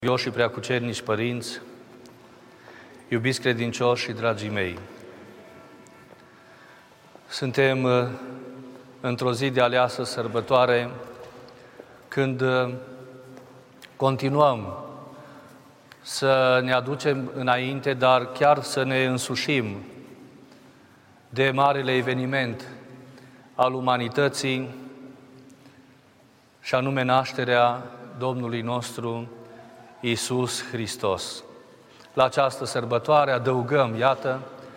Eu și preacucernici părinți, iubiți credincioși și dragii mei, suntem într-o zi de aleasă sărbătoare când continuăm să ne aducem înainte, dar chiar să ne însușim de marele eveniment al umanității și anume nașterea Domnului nostru Iisus Hristos. La această sărbătoare adăugăm, iată,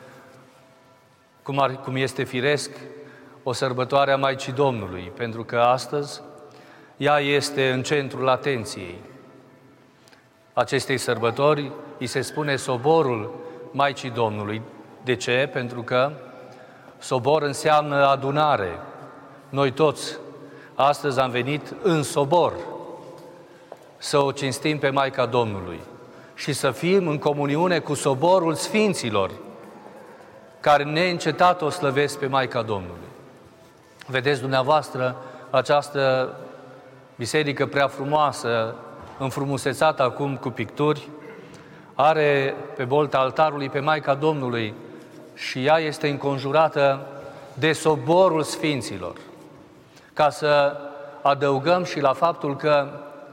cum este firesc, o sărbătoare a Maicii Domnului, pentru că astăzi ea este în centrul atenției acestei sărbători, îi se spune soborul Maicii Domnului. De ce? Pentru că sobor înseamnă adunare. Noi toți astăzi am venit în sobor să o cinstim pe Maica Domnului și să fim în comuniune cu soborul Sfinților, care neîncetat o slăvesc pe Maica Domnului. Vedeți dumneavoastră această biserică prea frumoasă, înfrumusețată acum cu picturi, are pe bolta altarului pe Maica Domnului și ea este înconjurată de soborul Sfinților. Ca să adăugăm și la faptul că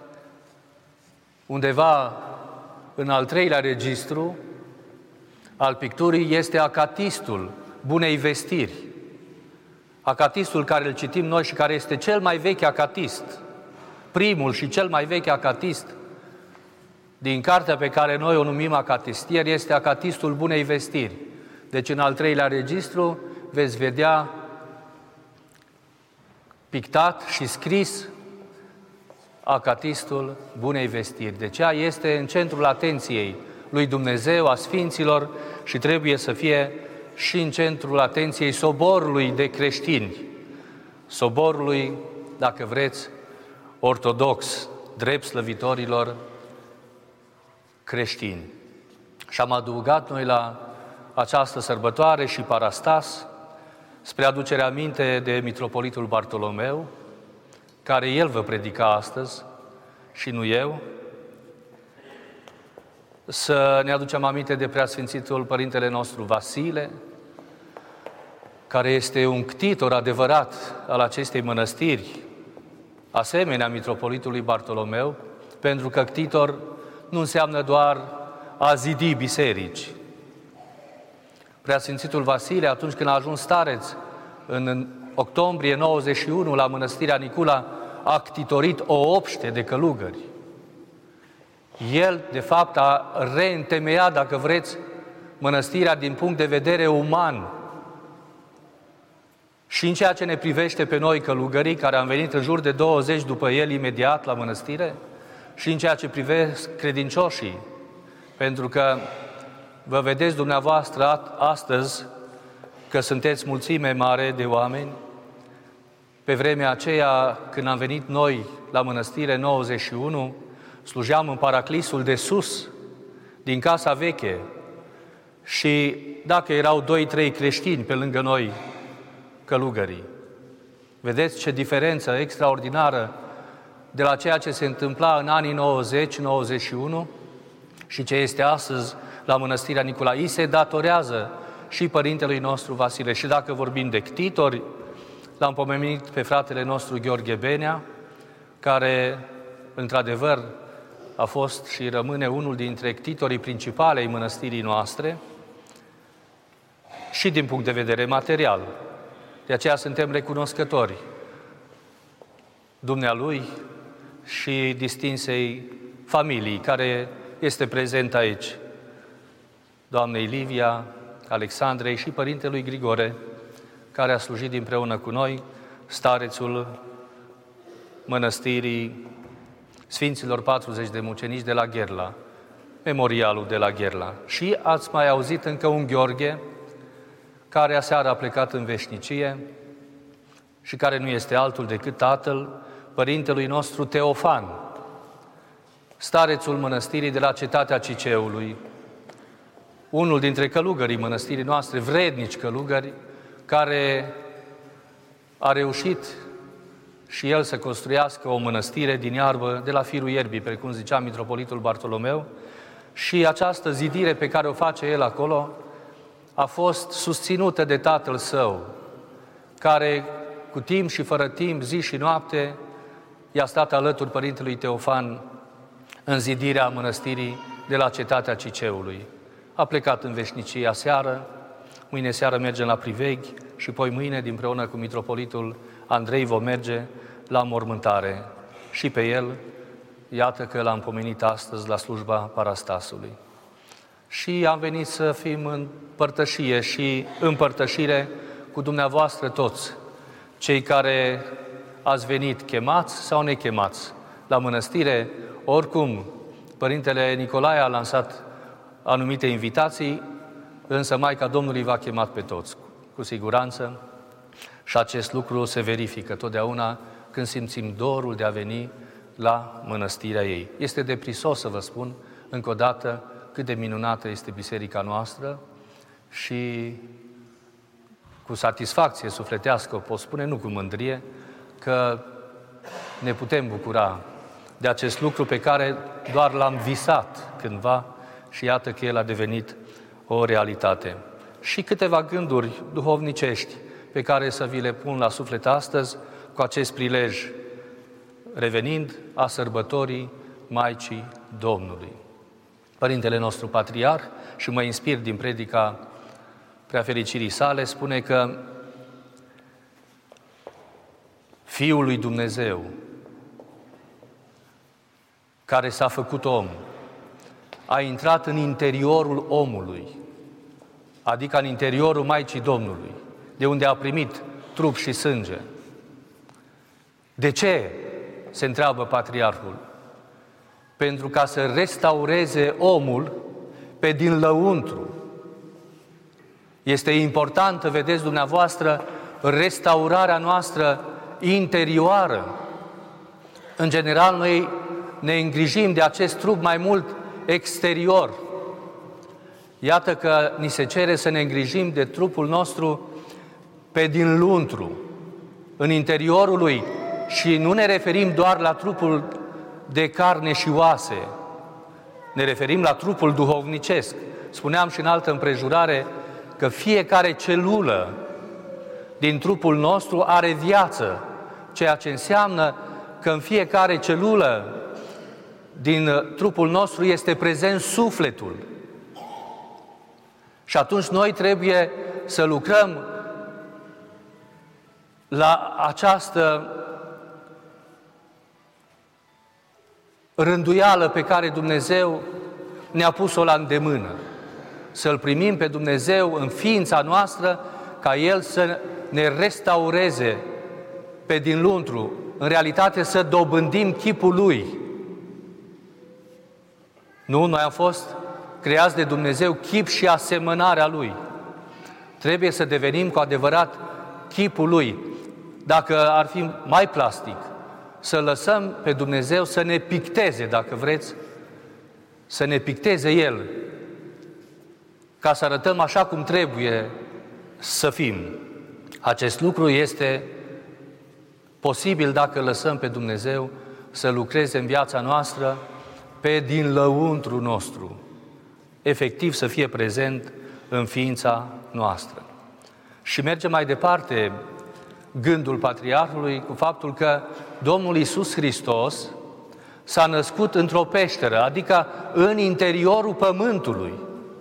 undeva în al treilea registru al picturii este acatistul Bunei Vestiri. Acatistul care îl citim noi și care este cel mai vechi acatist, primul și cel mai vechi acatist din cartea pe care noi o numim acatistier, este acatistul Bunei Vestiri. Deci în al treilea registru veți vedea pictat și scris acatistul Bunei Vestiri. Deci ea este în centrul atenției lui Dumnezeu, a Sfinților și trebuie să fie și în centrul atenției soborului de creștini, soborului, dacă vreți, ortodox, drept slăvitorilor creștini. Și am adăugat noi la această sărbătoare și parastas, spre aducerea aminte de mitropolitul Bartolomeu, care el vă predica astăzi și nu eu, să ne aducem aminte de preasfințitul Părintele nostru Vasile, care este un ctitor adevărat al acestei mănăstiri, asemenea mitropolitului Bartolomeu, pentru că ctitor nu înseamnă doar a zidi biserici. Preasfințitul Vasile, atunci când a ajuns stareț, în octombrie 91, la Mănăstirea Nicula, a ctitorit o obște de călugări. El, de fapt, a reîntemeiat, dacă vreți, mănăstirea din punct de vedere uman. Și în ceea ce ne privește pe noi călugării, care am venit în jur de 20 după el imediat la mănăstire, și în ceea ce privesc credincioșii, pentru că vă vedeți dumneavoastră astăzi că sunteți mulțime mare de oameni. Pe vremea aceea, când am venit noi la mănăstire 91, slujeam în paraclisul de sus, din Casa Veche, și dacă erau 2-3 creștini pe lângă noi, călugării. Vedeți ce diferență extraordinară de la ceea ce se întâmpla în anii 90-91 și ce este astăzi la Mănăstirea Nicolae. Se datorează și Părintelui nostru Vasile. Și dacă vorbim de ctitori, l-am pomenit pe fratele nostru Gheorghe Benea, care, într-adevăr, a fost și rămâne unul dintre ctitorii principale ai mănăstirii noastre și din punct de vedere material. De aceea suntem recunoscători dumnealui și distinsei familii care este prezent aici, doamnei Livia, Alexandrei și părintelui Grigore, care a slujit împreună cu noi, starețul mănăstirii Sfinților 40 de mucenici de la Gherla, memorialul de la Gherla. Și ați mai auzit încă un Gheorghe, care aseară a plecat în veșnicie și care nu este altul decât tatăl părintelui nostru Teofan, starețul mănăstirii de la cetatea Ciceului, unul dintre călugării mănăstirii noastre, vrednici călugări, care a reușit și el să construiască o mănăstire din iarbă de la firul ierbii, precum zicea mitropolitul Bartolomeu, și această zidire pe care o face el acolo a fost susținută de tatăl său, care cu timp și fără timp, zi și noapte, i-a stat alături părintelui Teofan în zidirea mănăstirii de la cetatea Ciceului. A plecat în veșnicie aseară, mâine seară mergem la priveghi și apoi mâine, împreună cu mitropolitul Andrei, vom merge la mormântare. Și pe el, iată că l-am pomenit astăzi la slujba Parastasului. Și am venit să fim în părtășie și împărtășire cu dumneavoastră toți, cei care ați venit chemați sau nechemați la mănăstire. Oricum, Părintele Nicolae a lansat anumite invitații, însă Maica Domnului v-a chemat pe toți, cu siguranță, și acest lucru se verifică totdeauna când simțim dorul de a veni la mănăstirea ei. Este deprisos să vă spun încă o dată cât de minunată este biserica noastră și cu satisfacție sufletească o pot spune, nu cu mândrie, că ne putem bucura de acest lucru pe care doar l-am visat cândva și iată că el a devenit o realitate. Și câteva gânduri duhovnicești pe care să vi le pun la suflet astăzi cu acest prilej, revenind a sărbătorii Maicii Domnului. Părintele nostru Patriarh, și mă inspir din predica Preafericirii sale, spune că Fiul lui Dumnezeu, care s-a făcut om, a intrat în interiorul omului, adică în interiorul Maicii Domnului, de unde a primit trup și sânge. De ce? Se întreabă Patriarhul. Pentru ca să restaureze omul pe din lăuntru. Este importantă, vedeți dumneavoastră, restaurarea noastră interioară. În general, noi ne îngrijim de acest trup mai mult exterior. Iată că ni se cere să ne îngrijim de trupul nostru pe din lăuntru, în interiorul lui, și nu ne referim doar la trupul de carne și oase, ne referim la trupul duhovnicesc. Spuneam și în altă împrejurare că fiecare celulă din trupul nostru are viață, ceea ce înseamnă că în fiecare celulă din trupul nostru este prezent sufletul. Și atunci noi trebuie să lucrăm la această rânduială pe care Dumnezeu ne-a pus-o la îndemână. Să-L primim pe Dumnezeu în ființa noastră, ca El să ne restaureze pe din lăuntru, în realitate să dobândim chipul Lui. Nu, noi am fost creați de Dumnezeu chip și asemănarea Lui. Trebuie să devenim cu adevărat chipul Lui. Dacă ar fi mai plastic, să lăsăm pe Dumnezeu să ne picteze, dacă vreți, să ne picteze El, ca să arătăm așa cum trebuie să fim. Acest lucru este posibil dacă lăsăm pe Dumnezeu să lucreze în viața noastră pe din lăuntru nostru, efectiv să fie prezent în ființa noastră. Și merge mai departe gândul Patriarhului cu faptul că Domnul Iisus Hristos s-a născut într-o peșteră, adică în interiorul pământului.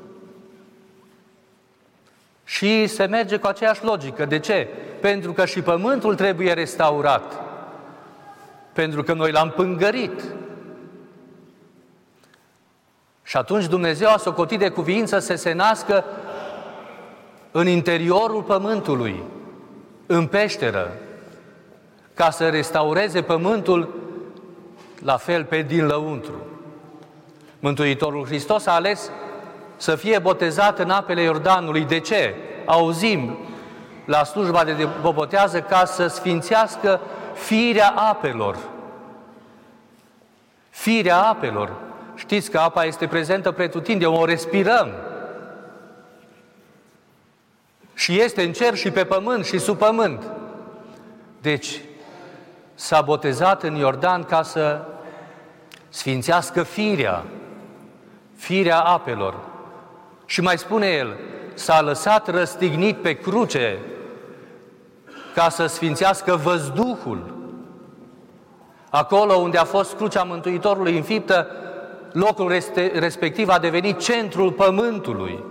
Și se merge cu aceeași logică. De ce? Pentru că și pământul trebuie restaurat. Pentru că noi l-am pângărit. Și atunci Dumnezeu a socotit de cuviință să se nască în interiorul pământului, în peșteră, ca să restaureze pământul la fel pe din lăuntru. Mântuitorul Hristos a ales să fie botezat în apele Iordanului. De ce? Auzim la slujba de bobotează ca să sfințească firea apelor. Firea apelor. Știți că apa este prezentă pretutindeni, o respirăm. Și este în cer și pe pământ și sub pământ. Deci, s-a botezat în Iordan ca să sfințească firea apelor. Și mai spune el, s-a lăsat răstignit pe cruce ca să sfințească văzduhul. Acolo unde a fost crucea Mântuitorului înfiptă, locul respectiv a devenit centrul pământului.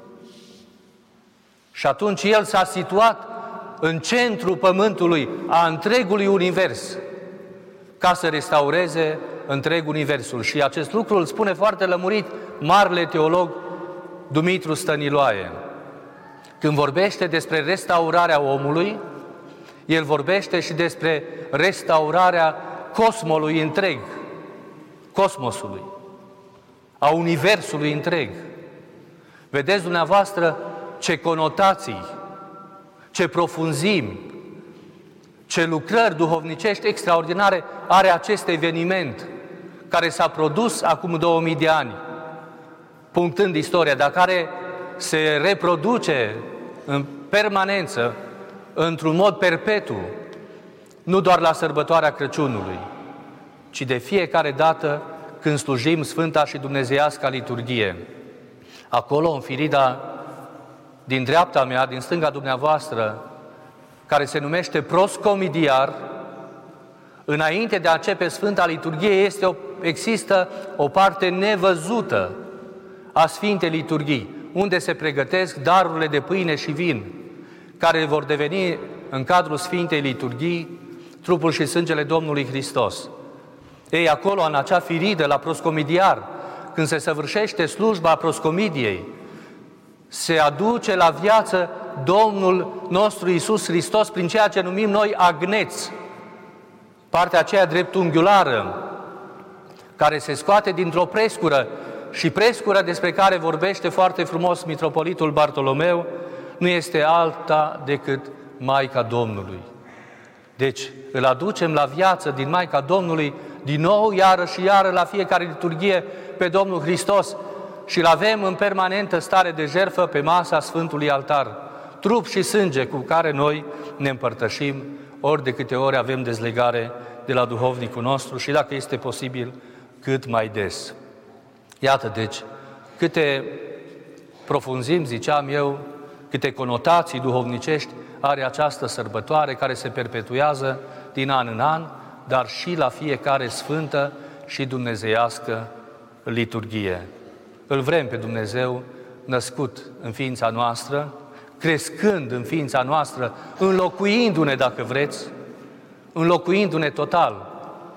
Și atunci el s-a situat în centrul pământului, a întregului univers, ca să restaureze întreg universul. Și acest lucru îl spune foarte lămurit marele teolog Dumitru Stăniloae. Când vorbește despre restaurarea omului, el vorbește și despre restaurarea cosmului întreg, cosmosului, a universului întreg. Vedeți dumneavoastră ce conotații, ce profunzimi, ce lucrări duhovnicești extraordinare are acest eveniment care s-a produs acum 2000 de ani, punctând istoria, dar care se reproduce în permanență, într-un mod perpetu, nu doar la sărbătoarea Crăciunului, ci de fiecare dată când slujim Sfânta și Dumnezeiasca liturghie. Acolo, în firida din dreapta mea, din stânga dumneavoastră, care se numește proscomidiar, înainte de a începe Sfânta Liturghie, există o parte nevăzută a Sfintei Liturghii, unde se pregătesc darurile de pâine și vin, care vor deveni, în cadrul Sfintei Liturghii, trupul și sângele Domnului Hristos. Ei, acolo, în acea firidă, la proscomidiar, când se săvârșește slujba proscomidiei, se aduce la viață Domnul nostru Iisus Hristos prin ceea ce numim noi agneț, partea aceea dreptunghiulară, care se scoate dintr-o prescură, și prescura despre care vorbește foarte frumos mitropolitul Bartolomeu nu este alta decât Maica Domnului. Deci îl aducem la viață din Maica Domnului, din nou, iară și iară, la fiecare liturghie, pe Domnul Hristos, și îl avem în permanentă stare de jertfă pe masa Sfântului Altar, trup și sânge cu care noi ne împărtășim ori de câte ori avem dezlegare de la duhovnicul nostru și, dacă este posibil, cât mai des. Iată, deci, câte profunzimi, ziceam eu, câte conotații duhovnicești are această sărbătoare care se perpetuează din an în an, dar și la fiecare sfântă și dumnezeiască liturghie. Îl vrem pe Dumnezeu născut în ființa noastră, crescând în ființa noastră, înlocuindu-ne, dacă vreți, înlocuindu-ne total.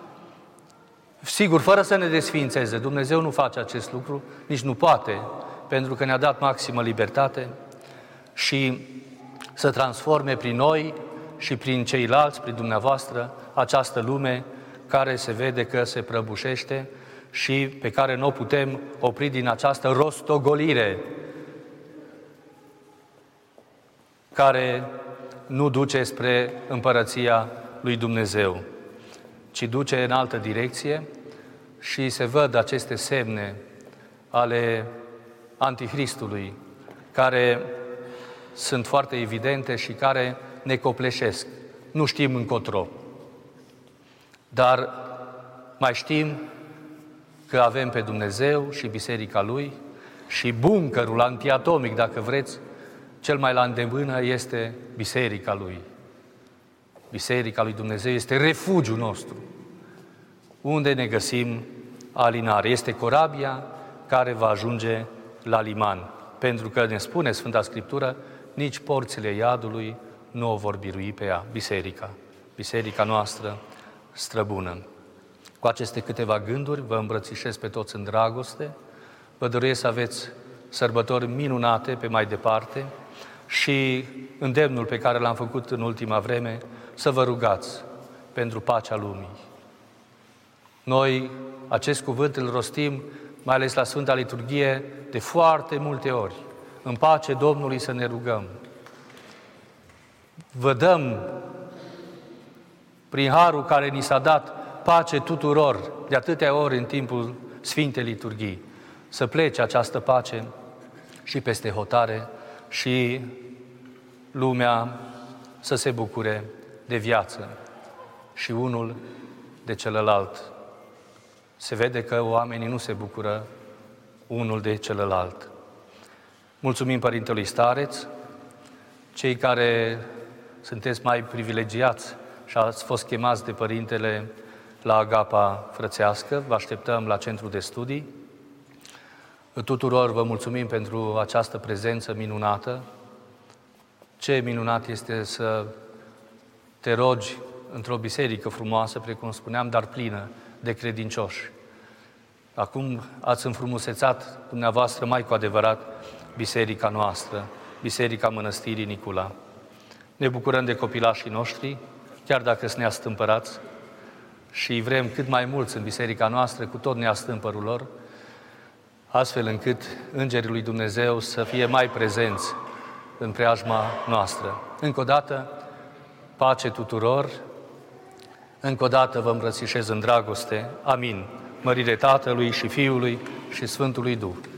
Sigur, fără să ne desființeze. Dumnezeu nu face acest lucru, nici nu poate, pentru că ne-a dat maximă libertate, și să transforme prin noi și prin ceilalți, prin dumneavoastră, această lume care se vede că se prăbușește și pe care nu o putem opri din această rostogolire care nu duce spre împărăția lui Dumnezeu, ci duce în altă direcție, și se văd aceste semne ale Antichristului, care sunt foarte evidente și care ne copleșesc. Nu știm încotro, dar mai știm că avem pe Dumnezeu și Biserica Lui, și buncărul antiatomic, dacă vreți, cel mai la îndemână este Biserica Lui. Biserica lui Dumnezeu este refugiul nostru, unde ne găsim alinare. Este corabia care va ajunge la liman, pentru că ne spune Sfânta Scriptură, nici porțile iadului nu o vor birui pe ea, biserica noastră străbună. Cu aceste câteva gânduri vă îmbrățișez pe toți în dragoste, vă doresc să aveți sărbători minunate pe mai departe și îndemnul pe care l-am făcut în ultima vreme, să vă rugați pentru pacea lumii. Noi acest cuvânt îl rostim, mai ales la Sfânta Liturghie, de foarte multe ori. În pace Domnului să ne rugăm. Vă dăm, prin harul care ni s-a dat, pace tuturor, de atâtea ori în timpul Sfintei Liturghii. Să plece această pace și peste hotare și lumea să se bucure de viață. și unul de celălalt. Se vede că oamenii nu se bucură unul de celălalt. Mulțumim Părintelui Stareț, cei care sunteți mai privilegiați și ați fost chemați de Părintele la Agapa Frățească, vă așteptăm la Centrul de Studii. Tuturor vă mulțumim pentru această prezență minunată. Ce minunat este să te rogi într-o biserică frumoasă, precum spuneam, dar plină de credincioși. Acum ați înfrumusețat dumneavoastră mai cu adevărat biserica noastră, Biserica Mănăstirii Nicula. Ne bucurăm de copilașii noștri, chiar dacă sunt neastâmpărați, și vrem cât mai mulți în biserica noastră, cu tot neastâmpărul lor, astfel încât Îngerii lui Dumnezeu să fie mai prezenți în preajma noastră. Încă o dată, pace tuturor, încă o dată vă îmbrățișez în dragoste. Amin. Mărire Tatălui și Fiului și Sfântului Duh.